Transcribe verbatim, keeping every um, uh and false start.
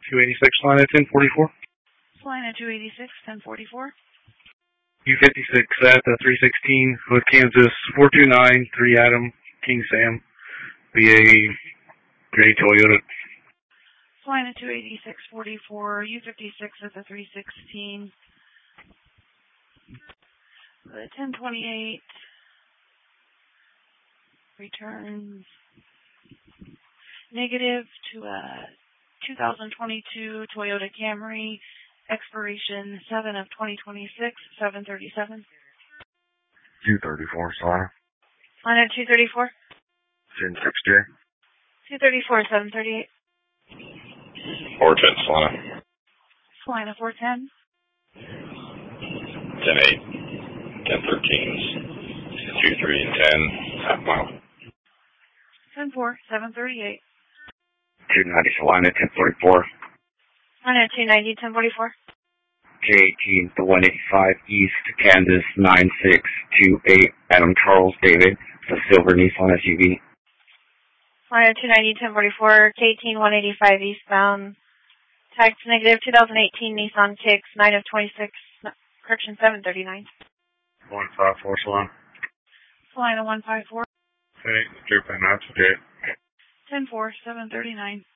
two eighty-six, line at ten forty-four. Salina two eighty-six, ten forty-four. U fifty-six at the three sixteen with Kansas four two nine, three Adam, King Sam, V A Gray Toyota. Salina two eighty-six, forty-four, U fifty-six at the three sixteen. The ten twenty-eight. Returns negative to a two thousand twenty-two Toyota Camry, expiration seven of twenty twenty-six, seven thirty-seven. two thirty-four, Salina. Line at two thirty-four. ten six J. two thirty-four, seven thirty-eight. four ten, Salina. Salina four ten. ten eight. ten thirteen. two three and ten. Half mile. ten four, seven thirty-eight. two ninety, Salina, ten forty-four. Line at two ninety, ten forty-four. K eighteen, the one eighty-five East, Kansas, nine six two eight, Adam Charles David, the silver Nissan S U V. Line at two ninety, ten forty-four, K eighteen, one eighty-five eastbound. Tax negative, two thousand eighteen Nissan Kicks, nine of twenty-six, correction, seven thirty-nine. one five four, Salina. Salina one five four. Okay, two five nine, okay. ten four, seven thirty-nine.